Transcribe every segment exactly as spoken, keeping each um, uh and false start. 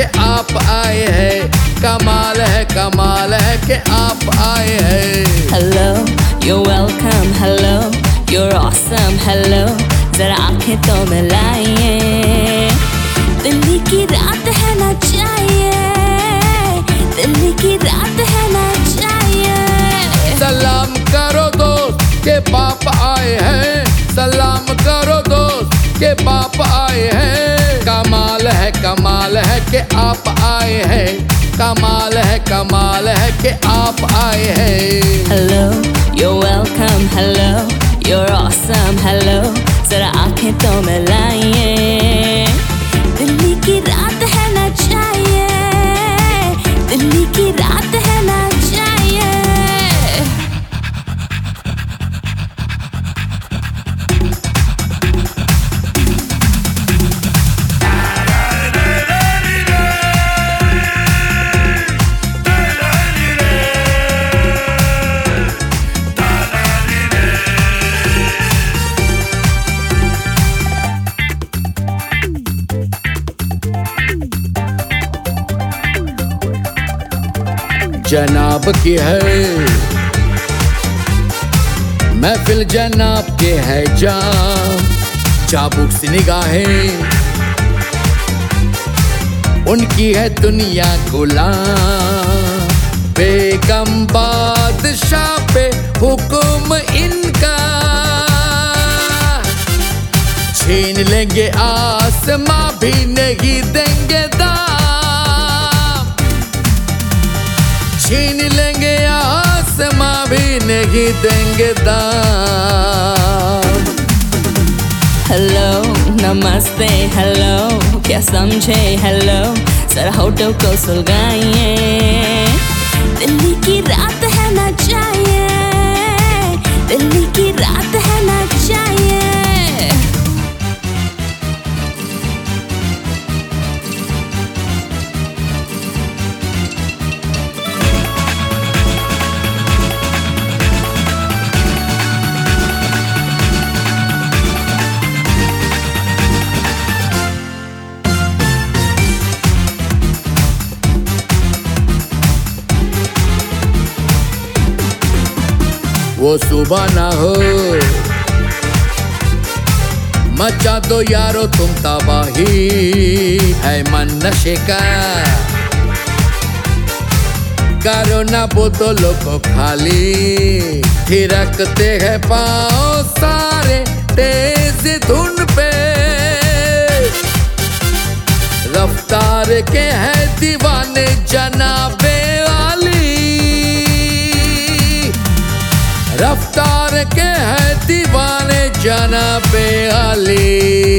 आप आए हैं, कमाल है कमाल है कि आप आए हैं। Hello, you're welcome, hello, you're awesome, hello, जरा आंखें तो मिलाइए। दिल्ली की रात है ना चाहिए, दिल्ली की रात है ना चाहिए। सलाम करो दोस्त के बाप आए हैं, सलाम करो दोस्त के बाप आए हैं। कमाल है कमाल है कि आप आए हैं, कमाल है कमाल है कि आप आए हैं। Hello, you're welcome, hello, you're awesome, hello, जरा आंखें तो मिलाइए। दिल्ली की रात है ना चाहिए, दिल्ली की रात है ना चाहिए। जनाब की है महफिल, जनाब के है जाम, चाबुक सी निगाहें उनकी है दुनिया गुलाम। बेगम बादशाह पे हुक्म इनका, छीन लेंगे आसमां भी नहीं देंगे दाम, छीन लेंगे आसमां भी नहीं देंगे दाम। हेलो नमस्ते हेलो, क्या समझे हेलो, जरा होठों को सुलगाइए। दिल्ली की रात है ना चाहिए, दिल्ली की रात है ना चाहिए। वो सुबह ना हो, मचा दो यारो तुम तबाही, है मन नशे का, करो ना बोतलों को खाली, थिरकते हैं पाँव सारे तेज धुन पे, रफ्तार के हैं दीवाने जनाबे वाली, रफ्तार के है दीवाने जनाबे अली।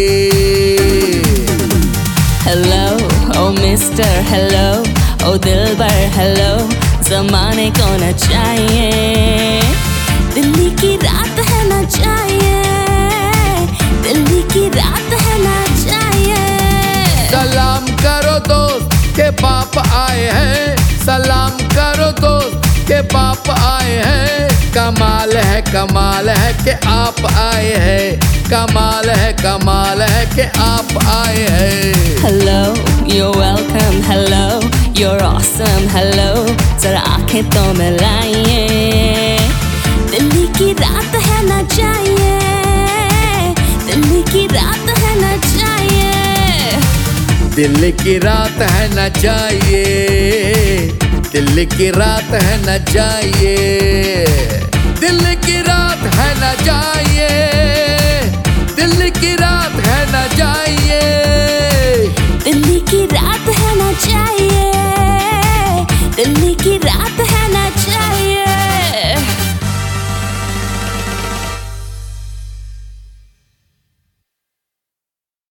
हेलो ओ मिस्टर हेलो, ओ दिलबर हेलो, जमाने को न चाहिए। दिल्ली की रात है ना चाहिए, दिल्ली की रात है ना चाहिए। सलाम करो दोस्त के बाप आए हैं, सलाम करो दोस्त के बाप आए हैं। कमाल है कमाल है कि आप आए हैं, कमाल है कमाल है कि आप आए हैं। Hello, you're welcome, hello, you're awesome, hello, जरा आंखें तो मिलाइए। दिल्ली की रात है ना चाहिए, दिल्ली की रात है ना चाहिए। दिल्ली की रात है ना चाहिए, दिल्ली की रात है ना चाहिए, दिल्ली की रात है ना चाहिए, दिल्ली की रात है ना चाहिए, दिल्ली की रात है ना चाहिए।